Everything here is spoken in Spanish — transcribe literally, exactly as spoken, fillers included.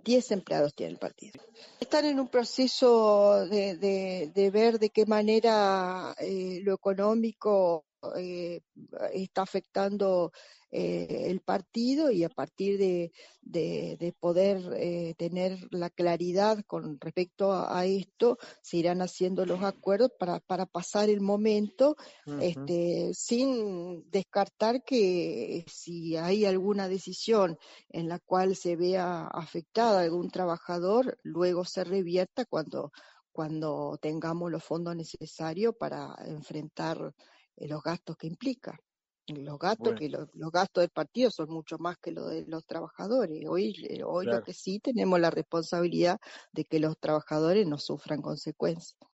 diez empleados tiene el partido. Están en un proceso de, de, de ver de qué manera eh, lo económico eh, está afectando eh, el partido, y a partir de, de, de poder eh, tener la claridad con respecto a, a esto, se irán haciendo los acuerdos para, para pasar el momento, Uh-huh. este, sin descartar que si hay alguna decisión en la cual se vea afectada algún trabajador, luego se revierta cuando, cuando tengamos los fondos necesarios para enfrentar eh, los gastos que implica. Los gastos, Bueno, que lo, los gastos del partido son mucho más que los de los trabajadores. Hoy, eh, hoy claro. lo que sí tenemos la responsabilidad de que los trabajadores no sufran consecuencias.